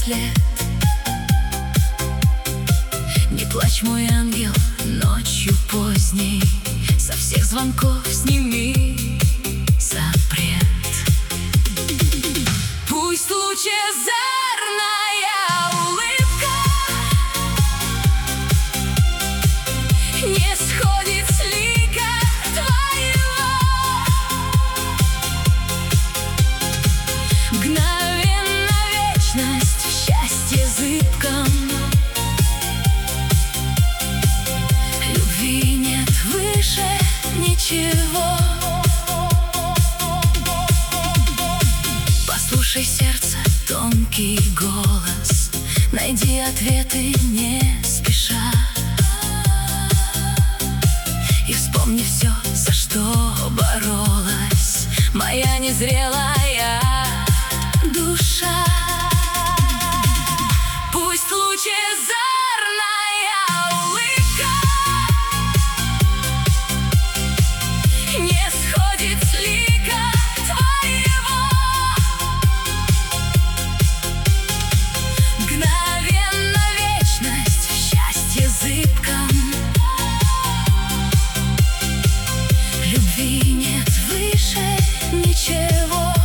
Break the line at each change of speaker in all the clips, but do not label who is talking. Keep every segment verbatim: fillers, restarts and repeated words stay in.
след. Не плачь, мой ангел, ночью поздней, со всех звонков сними запрет. Пусть лучезарная улыбка не сходит с лика твоего. Мгновенно вечность в счастье зыбком. Любви нет выше ничего. Послушай сердце, тонкий голос, найди ответы не спеша. И вспомни все, за что боролась моя незрелая душа. Пусть лучезарная улыбка не сходит с лика твоего. Мгновенно вечность в счастье зыбком. Любви нет выше ничего.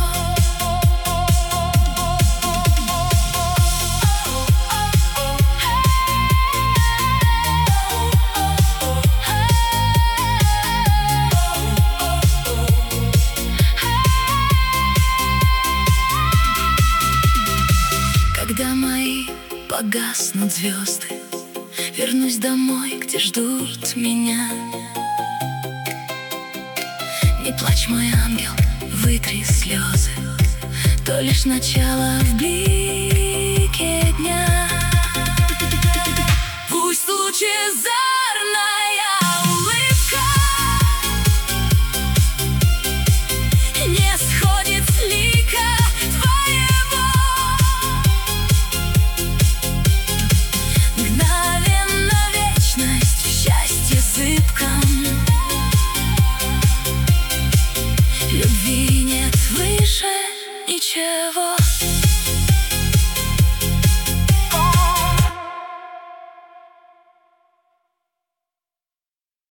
Когда мои погаснут звезды, вернусь домой, где ждут меня. Не плачь, мой ангел, вытри слезы, то лишь начало в блике дня. Пусть лучезарная